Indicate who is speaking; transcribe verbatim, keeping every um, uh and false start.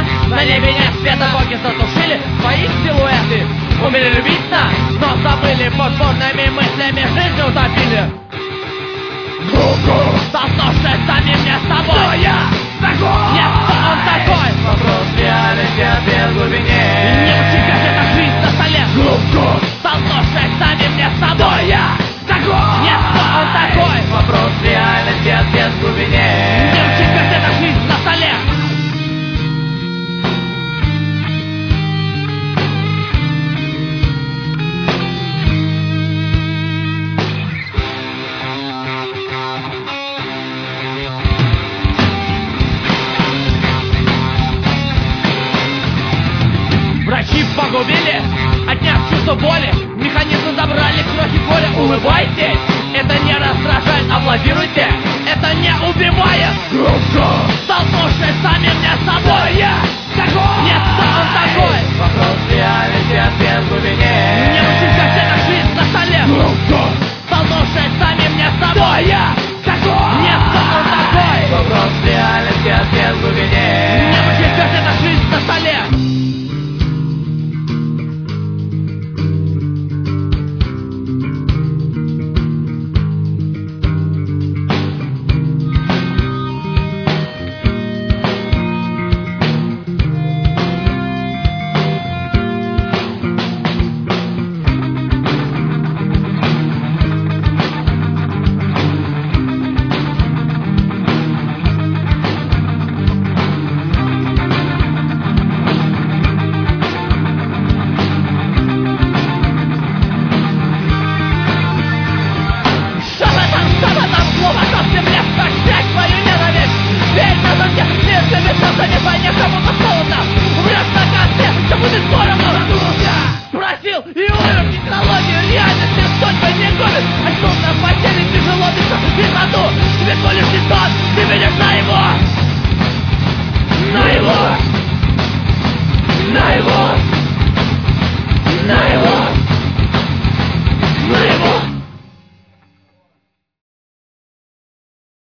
Speaker 1: На небе нет света, боги затушили свои силуэты. Умели любить нас, но забыли, подводными мыслями жизнь утопили. Столкнувшись самим мне с тобой, кто я такой? Нет, кто он такой?
Speaker 2: Вопрос реальности, ответ в глубине.
Speaker 1: Не учи, как это жизнь на столе. Столкнувшись самим мне с тобой,
Speaker 2: Кто я такой?
Speaker 1: нет, кто он такой?
Speaker 2: Вопрос реальности, ответ в глубине.
Speaker 1: Не учи, как это жизнь на столе. Врачи погубили, отняв чувство боли. Механизмы забрали кровь и горе. Улыбайтесь, это не раздражает, аплодируйте, это не убивает. Столкнувшись самим мне с собой,